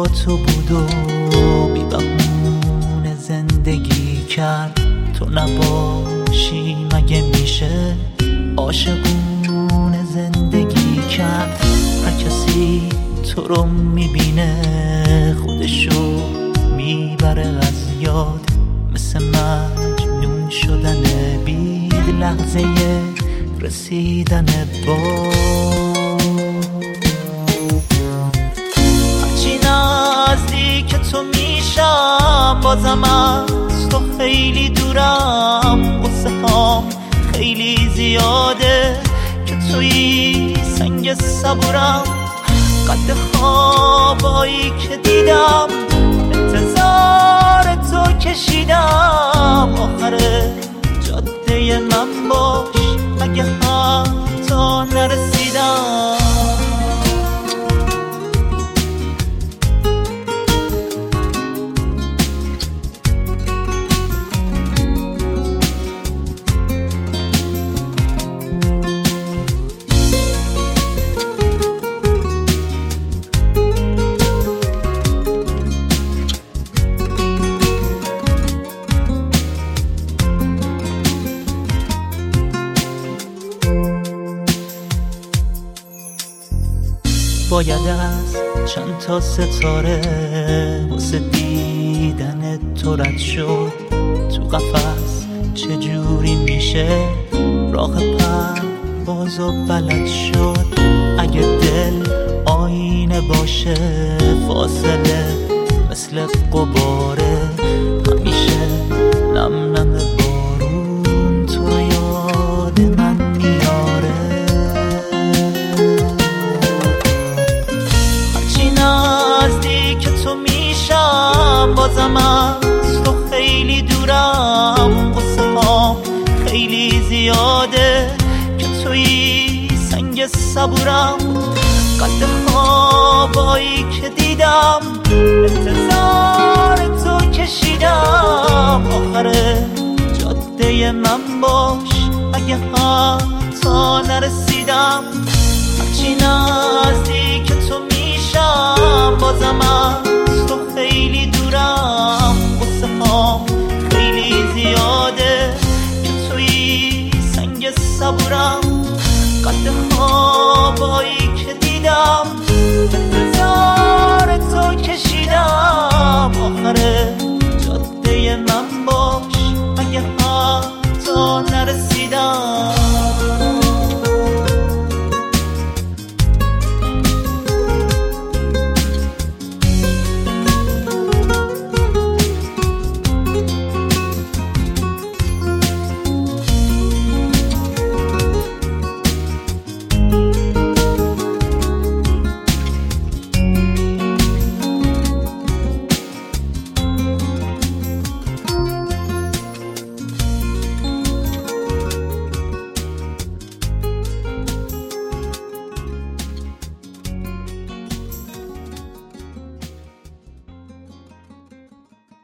تو بود و بی بهونه زندگی کرد. تو نباشی مگه میشه عاشقونه زندگی کرد؟ هر کسی تو رو میبینه خودشو میبره از یاد، مثل مجنون شدن بید لحظه رسیدن با. هرچی نزدیک تو میشم بازم از تو خیلی دورم. غصه هام خیلی زیاده که توی سنگ صبورم. قد خوابایی که دیدم انتظار تو کشیدم. آخر جاده من باش اگه حتی نرسیدم. باید از چند تا ستاره واسه دیدن تو رد شد. تو قفس چجوری میشه راه پروازو بلد شد؟ اگه دل آینه باشه فاصله مثل غباره، همیشه نم نم بارون تو یاد من میاره. نزدیک تو میشم بازم از تو خیلی دورم. غصه هام خیلی زیاده که توی سنگ صبورم. قد خوابایی که دیدم انتظار تو کشیدم. آخر جاده من باش اگه حتی نرسیدم. هرچی نزدیک تو بازم از تو خیلی دورم. غصه هام خیلی زیاده که توی سنگ صبورم. قد خوابایی که دیدم